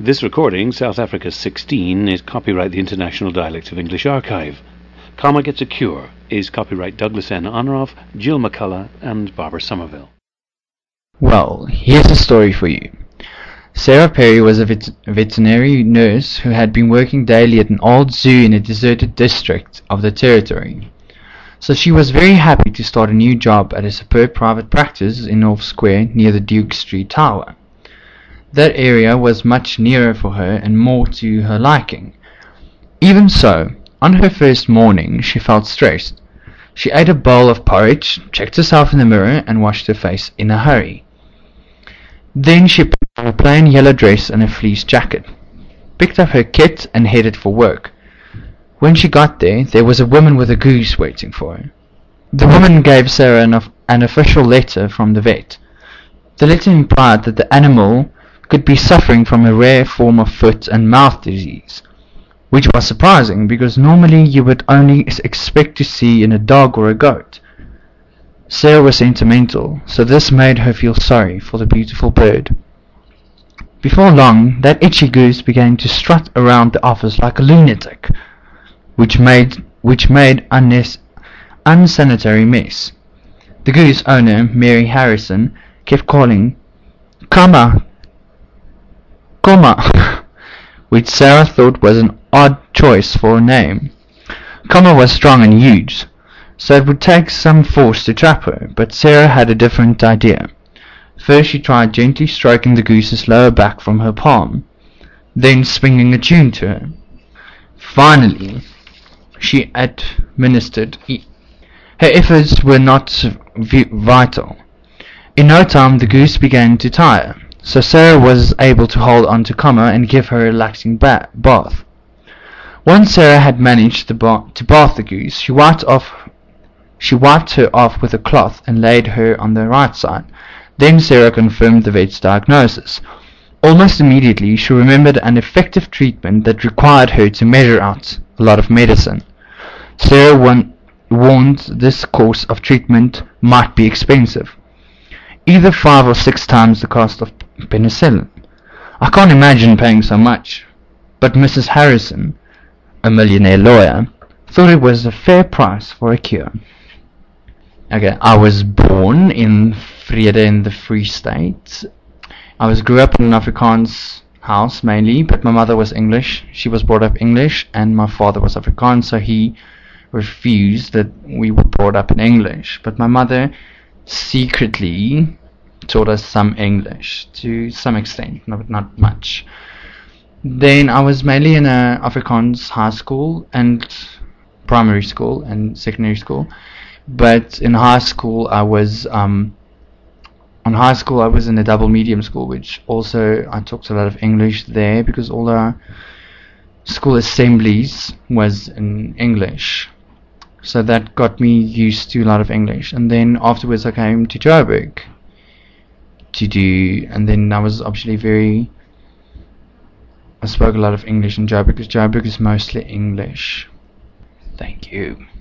This recording, South Africa 16, is copyright the International Dialects of English Archive. Comma Gets a Cure is copyright Douglas N. Honorath, Jill McCullough, and Barbara Somerville. Well, here's a story for you. Sarah Perry was a veterinary nurse who had been working daily at an old zoo in a deserted district of the territory. So she was very happy to start a new job at a superb private practice in North Square near the Duke Street Tower. That area was much nearer for her and more to her liking. Even so, on her first morning she felt stressed. She ate a bowl of porridge, checked herself in the mirror, and washed her face in a hurry. Then she put on a plain yellow dress and a fleece jacket, picked up her kit and headed for work. When she got there was a woman with a goose waiting for her. The woman gave Sarah an official letter from the vet. The letter implied that the animal could be suffering from a rare form of foot and mouth disease, which was surprising because normally you would only expect to see in a dog or a goat. Sarah was sentimental, so this made her feel sorry for the beautiful bird. Before long, that itchy goose began to strut around the office like a lunatic, which made unsanitary mess. The goose owner, Mary Harrison, kept calling, "Comma, Comma," which Sarah thought was an odd choice for a name. Comma was strong and huge, so it would take some force to trap her, but Sarah had a different idea. First she tried gently stroking the goose's lower back from her palm, then swinging a tune to her. Finally, she administered. Her efforts were not vital. In no time the goose began to tire, so Sarah was able to hold on to Comma and give her a relaxing bath. Once Sarah had managed to bath the goose, she wiped her off with a cloth and laid her on the right side. Then Sarah confirmed the vet's diagnosis. Almost immediately she remembered an effective treatment that required her to measure out a lot of medicine. Sarah warned this course of treatment might be expensive, either 5 or 6 times the cost of penicillin. I can't imagine paying so much, but Mrs. Harrison, a millionaire lawyer, thought it was a fair price for a cure. Okay, I was born in Vrede in the Free State. I grew up in an Afrikaans house mainly, but my mother was English. She was brought up English, and my father was Afrikaans, so he refused that we were brought up in English. But my mother secretly taught us some English to some extent, not much. Then I was mainly in a Afrikaans high school and primary school and secondary school. But in high school I was in a double medium school, which also I talked a lot of English there because all our school assemblies was in English. So that got me used to a lot of English. And then afterwards I came to Joburg and then I was obviously I spoke a lot of English in Joburg because Joburg is mostly English. Thank you.